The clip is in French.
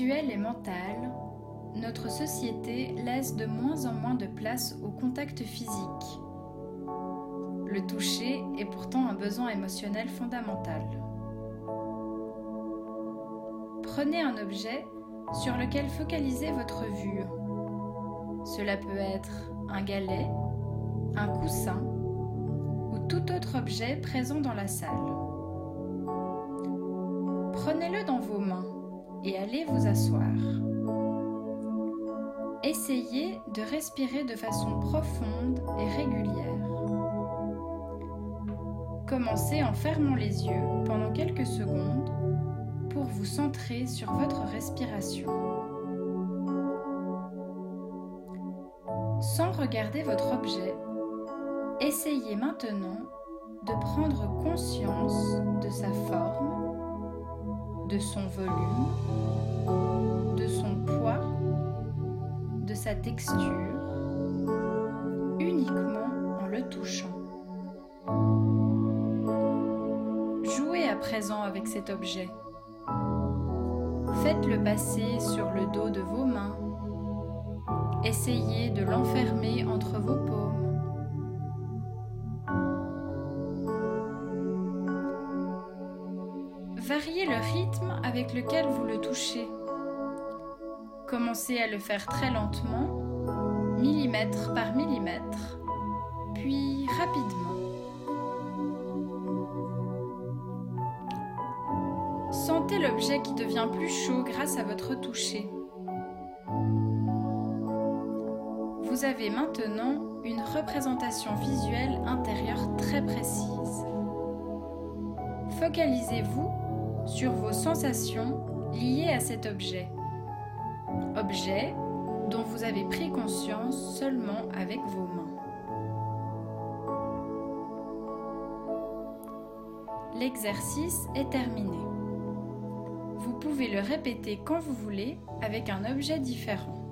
visuel et mental, notre société laisse de moins en moins de place au contact physique. Le toucher est pourtant un besoin émotionnel fondamental. Prenez un objet sur lequel focalisez votre vue. Cela peut être un galet, un coussin ou tout autre objet présent dans la salle. Prenez-le dans vos mains et allez vous asseoir. Essayez de respirer de façon profonde et régulière. Commencez en fermant les yeux pendant quelques secondes pour vous centrer sur votre respiration. Sans regarder votre objet, essayez maintenant de prendre conscience de sa forme, de son volume, de son poids, de sa texture, uniquement en le touchant. Jouez à présent avec cet objet. Faites-le passer sur le dos de vos mains. Essayez de l'enfermer entre vos paumes. Variez le rythme avec lequel vous le touchez. Commencez à le faire très lentement, millimètre par millimètre, puis rapidement. Sentez l'objet qui devient plus chaud grâce à votre toucher. Vous avez maintenant une représentation visuelle intérieure très précise. Focalisez-vous sur vos sensations liées à cet objet dont vous avez pris conscience seulement avec vos mains. L'exercice est terminé. Vous pouvez le répéter quand vous voulez avec un objet différent.